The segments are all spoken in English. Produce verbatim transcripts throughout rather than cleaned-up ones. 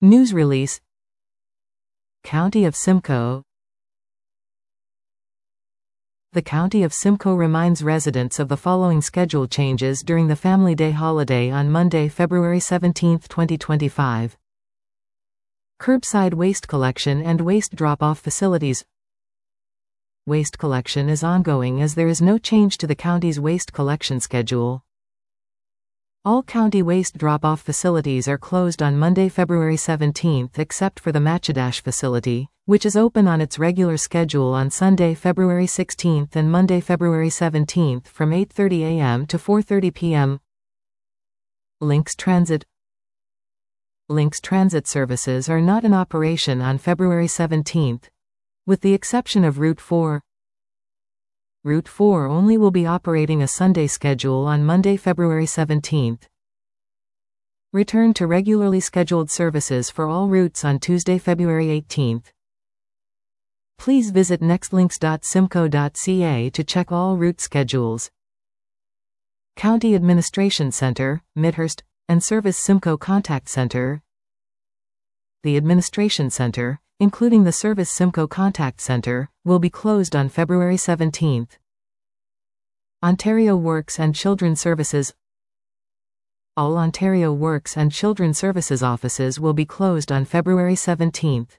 News release. County of Simcoe. The County of Simcoe reminds residents of the following schedule changes during the Family Day holiday on Monday, February seventeenth, twenty twenty-five. Curbside waste collection and waste drop-off facilities. Waste collection is ongoing as there is no change to the county's waste collection schedule. All county waste drop-off facilities are closed on Monday, February seventeenth except for the Matchedash facility, which is open on its regular schedule on Sunday, February sixteenth and Monday, February seventeenth from eight thirty a m to four thirty p m Links Transit. Links Transit services are not in operation on February seventeenth, with the exception of Route four. Route four only will be operating a Sunday schedule on Monday, February seventeenth. Return to regularly scheduled services for all routes on Tuesday, February eighteenth. Please visit nextlinks dot simcoe dot c a to check all route schedules. County Administration Center, Midhurst, and Service Simcoe Contact Center. The Administration Center, including the Service Simcoe Contact Center, will be closed on February seventeenth. Ontario Works and Children's Services. All Ontario Works and Children's Services offices will be closed on February seventeenth.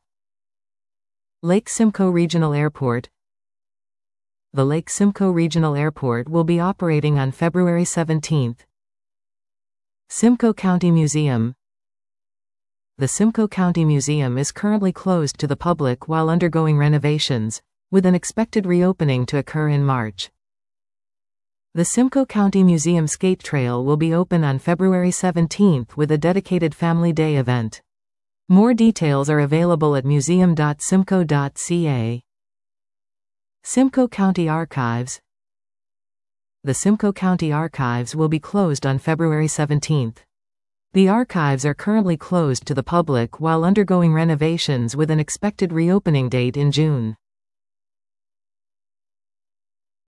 Lake Simcoe Regional Airport. The Lake Simcoe Regional Airport will be operating on February seventeenth. Simcoe County Museum. The Simcoe County Museum is currently closed to the public while undergoing renovations, with an expected reopening to occur in March. The Simcoe County Museum Skate Trail will be open on February seventeenth with a dedicated Family Day event. More details are available at museum dot simcoe dot c a. Simcoe County Archives. The Simcoe County Archives will be closed on February seventeenth. The archives are currently closed to the public while undergoing renovations with an expected reopening date in June.